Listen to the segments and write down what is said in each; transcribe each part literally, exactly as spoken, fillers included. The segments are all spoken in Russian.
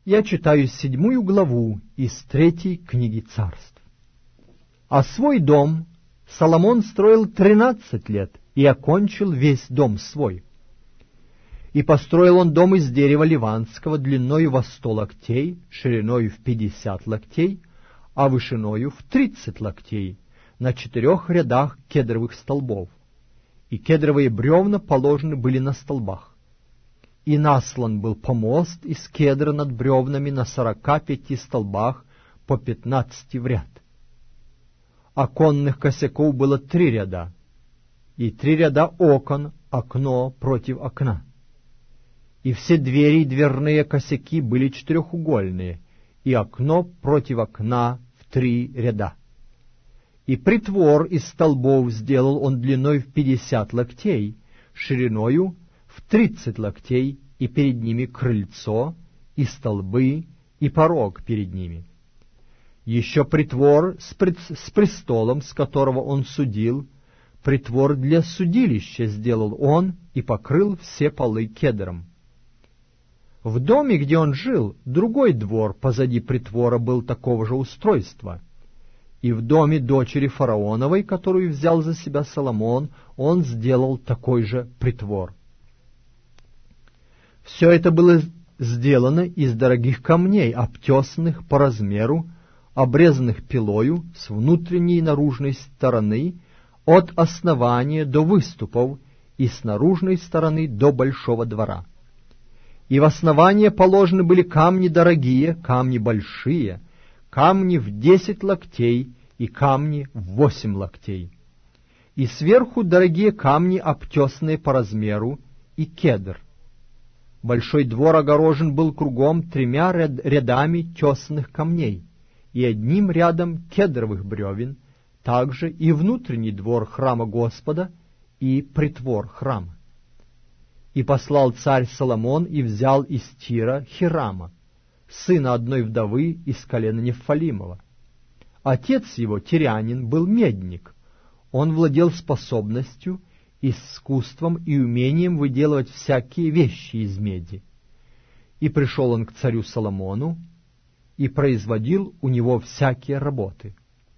Я читаю седьмую главу из третьей книги Царств. А свой дом Соломон строил тринадцать лет и окончил весь дом свой. И построил он дом из дерева ливанского длиною во сто локтей, шириною в пятьдесят локтей, а вышиною в тридцать локтей, на четырех рядах кедровых столбов. И кедровые бревна положены были на столбах. И наслан был помост из кедра над бревнами на сорока пяти столбах по пятнадцати в ряд. Оконных косяков было три ряда, и три ряда окон, окно против окна. И все двери и дверные косяки были четырехугольные, и окно против окна в три ряда. И притвор из столбов сделал он длиной в пятьдесят локтей, шириною в тридцать локтей, и перед ними крыльцо, и столбы, и порог перед ними. Еще притвор с, пред... с престолом, с которого он судил, притвор для судилища сделал он и покрыл все полы кедром. В доме, где он жил, другой двор позади притвора был такого же устройства. И в доме дочери фараоновой, которую взял за себя Соломон, он сделал такой же притвор. Все это было сделано из дорогих камней, обтесанных по размеру, обрезанных пилою с внутренней и наружной стороны, от основания до выступов, и с наружной стороны до большого двора. И в основание положены были камни дорогие, камни большие, камни в десять локтей и камни в восемь локтей. И сверху дорогие камни, обтесанные по размеру, и кедр. Большой двор огорожен был кругом тремя рядами тесанных камней и одним рядом кедровых бревен, также и внутренний двор храма Господа и притвор храма. И послал царь Соломон и взял из Тира Хирама, сына одной вдовы из колена Нефалимова. Отец его, тирянин, был медник. Он владел способностью, искусством и умением выделывать всякие вещи из меди. И пришел он к царю Соломону и производил у него всякие работы.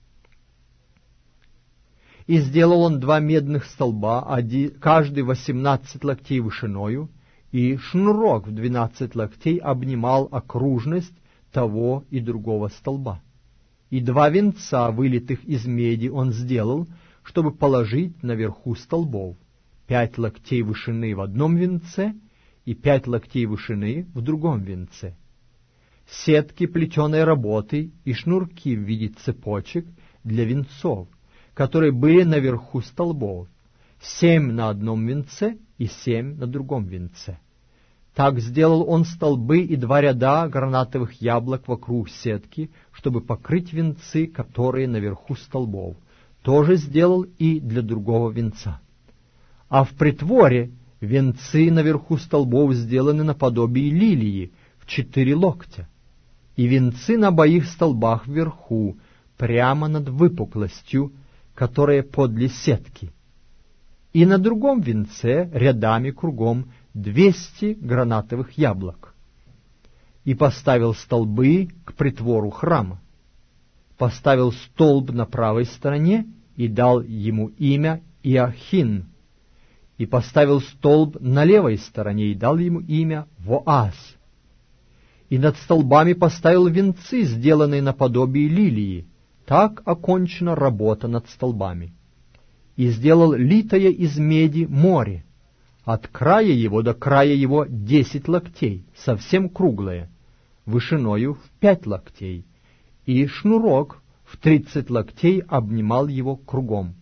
И сделал он два медных столба, один, каждый восемнадцать локтей вышиною, и шнурок в двенадцать локтей обнимал окружность того и другого столба. И два венца, вылитых из меди, он сделал, чтобы положить наверху столбов, пять локтей вышины в одном венце и пять локтей вышины в другом венце. Сетки плетеной работы и шнурки в виде цепочек для венцов, которые были наверху столбов, семь на одном венце и семь на другом венце. Так сделал он столбы и два ряда гранатовых яблок вокруг сетки, чтобы покрыть венцы, которые наверху столбов. Тоже сделал и для другого венца. А в притворе венцы наверху столбов сделаны наподобие лилии в четыре локтя, и венцы на обоих столбах вверху, прямо над выпуклостью, которая подле сетки. И на другом венце рядами кругом двести гранатовых яблок. И поставил столбы к притвору храма. Поставил столб на правой стороне и дал ему имя Иохин. И поставил столб на левой стороне и дал ему имя Воаз. И над столбами поставил венцы, сделанные наподобие лилии. Так окончена работа над столбами. И сделал литое из меди море, от края его до края его десять локтей, совсем круглое, вышиною в пять локтей, и шнурок в тридцать локтей обнимал его кругом.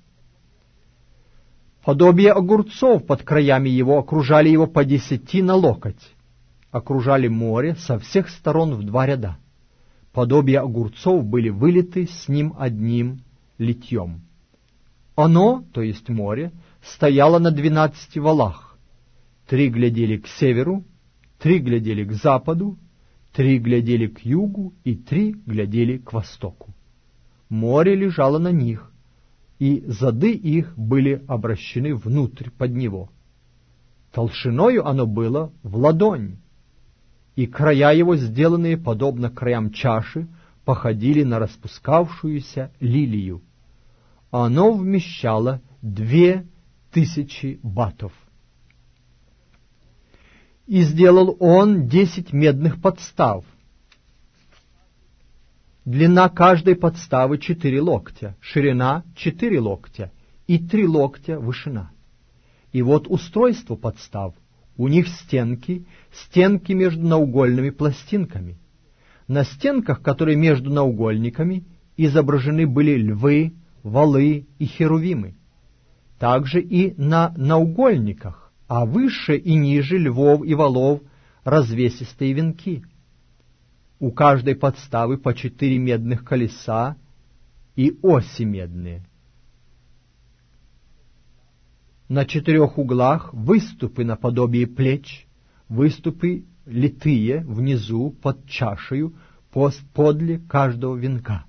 Подобие огурцов под краями его окружали его по десяти на локоть, окружали море со всех сторон в два ряда. Подобие огурцов были вылиты с ним одним литьем. Оно, то есть море, стояло на двенадцати валах. Три глядели к северу, три глядели к западу, три глядели к югу и три глядели к востоку. Море лежало на них, и зады их были обращены внутрь под него. Толщиною оно было в ладонь, и края его, сделанные подобно краям чаши, походили на распускавшуюся лилию. Оно вмещало две тысячи батов. И сделал он десять медных подстав. Длина каждой подставы четыре локтя, ширина четыре локтя и три локтя вышина. И вот устройство подстав. У них стенки, стенки между наугольными пластинками. На стенках, которые между наугольниками, изображены были львы, валы и херувимы. Также и на наугольниках, а выше и ниже львов и валов развесистые венки. У каждой подставы по четыре медных колеса и оси медные. На четырех углах выступы наподобие плеч, выступы литые внизу под чашею подле каждого венка.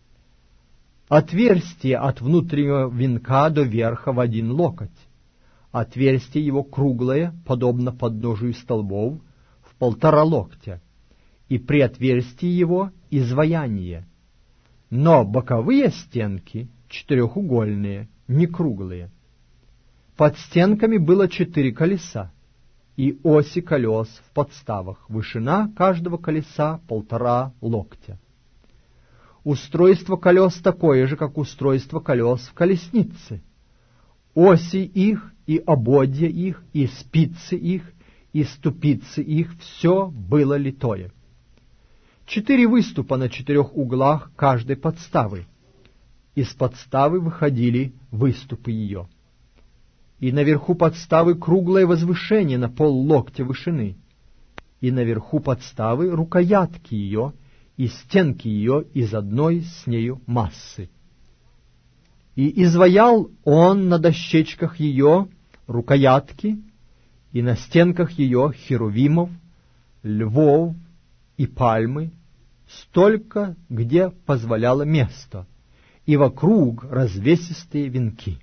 Отверстие от внутреннего венка до верха в один локоть. Отверстие его круглое, подобно подножию столбов, в полтора локтя, и при отверстии его изваяние. Но боковые стенки четырехугольные, не круглые. Под стенками было четыре колеса и оси колес в подставах, вышина каждого колеса полтора локтя. Устройство колес такое же, как устройство колес в колеснице. Оси их и ободья их, и спицы их, и ступицы их — все было литое. Четыре выступа на четырех углах каждой подставы. Из подставы выходили выступы ее. И наверху подставы круглое возвышение на поллоктя вышины, и наверху подставы рукоятки ее и стенки ее из одной с нею массы. И изваял он на дощечках ее рукоятки и на стенках ее херувимов, львов и пальмы, столько, где позволяло место, и вокруг развесистые венки.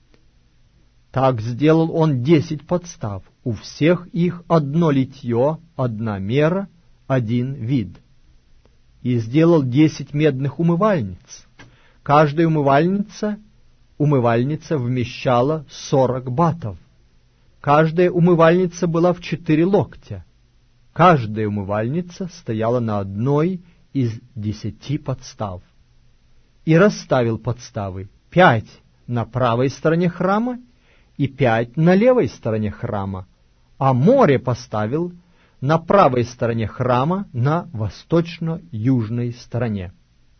Так сделал он десять подстав, у всех их одно литье, одна мера, один вид. И сделал десять медных умывальниц. Каждая умывальница, умывальница вмещала сорок батов. Каждая умывальница была в четыре локтя. Каждая умывальница стояла на одной из десяти подстав. И расставил подставы пять на правой стороне храма и пять на левой стороне храма, а море поставил на правой стороне храма на восточно-южной стороне.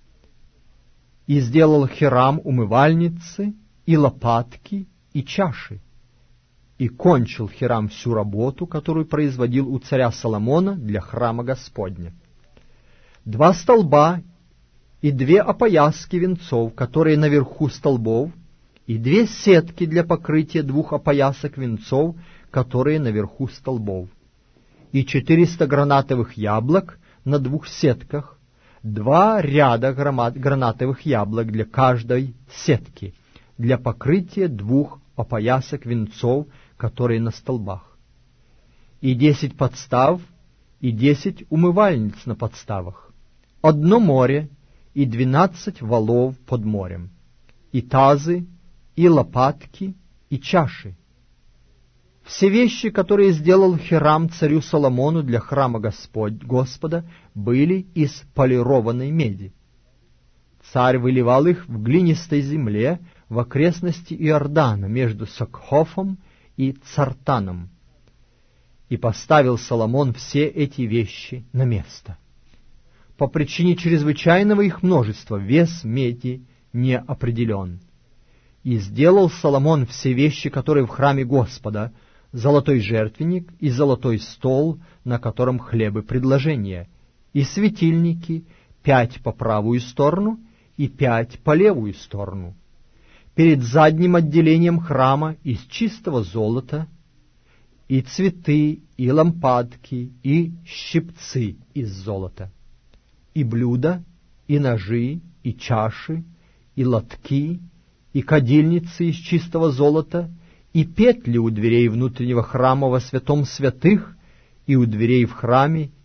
И сделал Хирам умывальницы, и лопатки, и чаши. И кончил Хирам всю работу, которую производил у царя Соломона для храма Господня. Два столба и две опояски венцов, которые наверху столбов, и две сетки для покрытия двух опоясок венцов, которые наверху столбов, и четыреста гранатовых яблок на двух сетках, два ряда гранатовых яблок для каждой сетки, для покрытия двух опоясок венцов, которые на столбах, и десять подстав, и десять умывальниц на подставах, одно море и двенадцать валов под морем, и тазы, и лопатки, и чаши. Все вещи, которые сделал Хирам царю Соломону для храма Господь, Господа, были из полированной меди. Царь выливал их в глинистой земле в окрестности Иордана между Сокхофом и Цартаном. И поставил Соломон все эти вещи на место. По причине чрезвычайного их множества вес меди не определен. И сделал Соломон все вещи, которые в храме Господа, золотой жертвенник и золотой стол, на котором хлебы предложения, и светильники, пять по правую сторону и пять по левую сторону, перед задним отделением храма из чистого золота, и цветы, и лампадки, и щипцы из золота, и блюда, и ножи, и чаши, и лотки, и кадильницы из чистого золота, и петли у дверей внутреннего храма во святом святых, и у дверей в храме,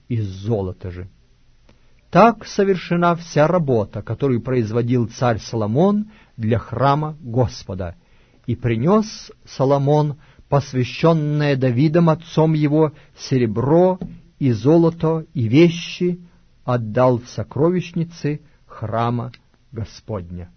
из золота же. Так совершена вся работа, которую производил царь Соломон для храма Господа. И принес Соломон, посвященное Давидом отцом его, серебро и золото и вещи, отдал в сокровищницы храма Господня.